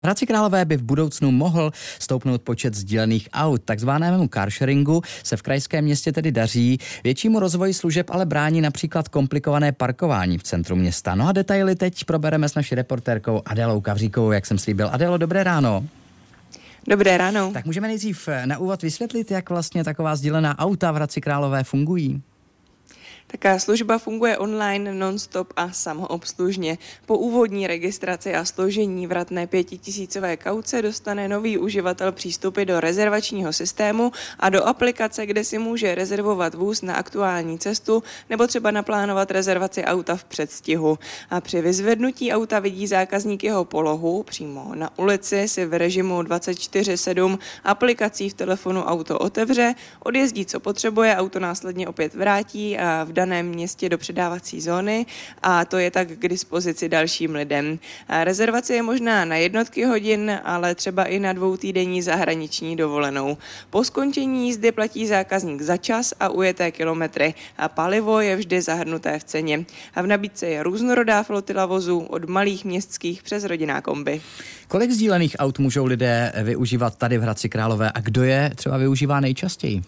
V Hradci Králové by v budoucnu mohl stoupnout počet sdílených aut. Takzvanému carsharingu se v krajském městě tedy daří. Většímu rozvoji služeb ale brání například komplikované parkování v centru města. No a detaily teď probereme s naší reportérkou Adélou Kavříkovou, jak jsem slíbil. Adélo, dobré ráno. Dobré ráno. Tak můžeme nejdřív na úvod vysvětlit, jak vlastně taková sdílená auta v Hradci Králové fungují? Taká služba funguje online, non-stop a samoobslužně. Po úvodní registraci a složení vratné 5000 kauce dostane nový uživatel přístupy do rezervačního systému a do aplikace, kde si může rezervovat vůz na aktuální cestu nebo třeba naplánovat rezervaci auta v předstihu. A při vyzvednutí auta vidí zákazník jeho polohu. Přímo na ulici si v režimu 24/7 aplikací v telefonu auto otevře, odjezdí, co potřebuje, auto následně opět vrátí a v daném městě do předávací zóny a to je tak k dispozici dalším lidem. A rezervace je možná na jednotky hodin, ale třeba i na 2týdenní zahraniční dovolenou. Po skončení jízdy platí zákazník za čas a ujeté kilometry a palivo je vždy zahrnuté v ceně. A v nabídce je různorodá flotila vozů od malých městských přes rodinná kombi. Kolik sdílených aut můžou lidé využívat tady v Hradci Králové a kdo je třeba využívá nejčastěji?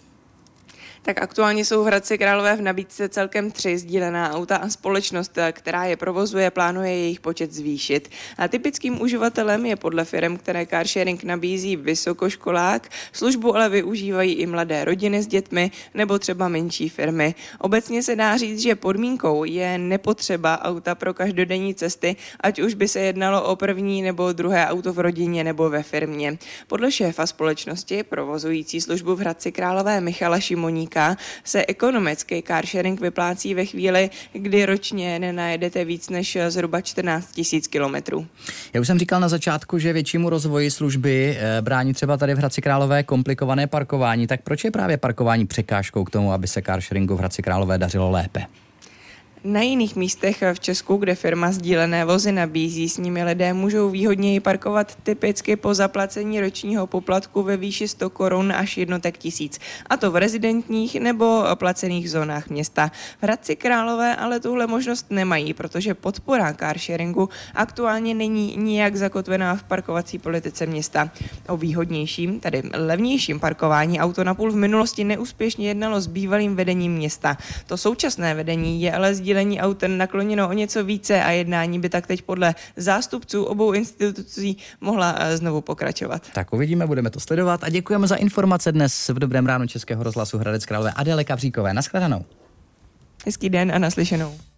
Tak aktuálně jsou v Hradci Králové v nabídce celkem 3 sdílená auta a společnost, která je provozuje, plánuje jejich počet zvýšit. A typickým uživatelem je podle firm, které carsharing nabízí, vysokoškolák, službu ale využívají i mladé rodiny s dětmi nebo třeba menší firmy. Obecně se dá říct, že podmínkou je nepotřeba auta pro každodenní cesty, ať už by se jednalo o první nebo druhé auto v rodině nebo ve firmě. Podle šéfa společnosti provozující službu v Hradci Králové Michala Šimoníka se ekonomický carsharing vyplácí ve chvíli, kdy ročně nenajedete víc než zhruba 14 000 kilometrů. Já už jsem říkal na začátku, že většímu rozvoji služby brání třeba tady v Hradci Králové komplikované parkování. Tak proč je právě parkování překážkou k tomu, aby se carsharingu v Hradci Králové dařilo lépe? Na jiných místech v Česku, kde firma sdílené vozy nabízí, s nimi lidé můžou výhodněji parkovat typicky po zaplacení ročního poplatku ve výši 100 korun až jednotek tisíc. A to v rezidentních nebo placených zónách města. V Hradci Králové ale tuhle možnost nemají, protože podpora carsharingu aktuálně není nijak zakotvená v parkovací politice města. O výhodnějším, tedy levnějším parkování auto na půl v minulosti neúspěšně jednalo s bývalým vedením města. To současné vedení je ale sdílení aut nakloněno o něco více a jednání by tak teď podle zástupců obou institucí mohla znovu pokračovat. Tak uvidíme, budeme to sledovat a děkujeme za informace dnes v Dobrém ránu Českého rozhlasu Hradec Králové Adéle Kavříkové. Naschledanou. Hezký den a naslyšenou.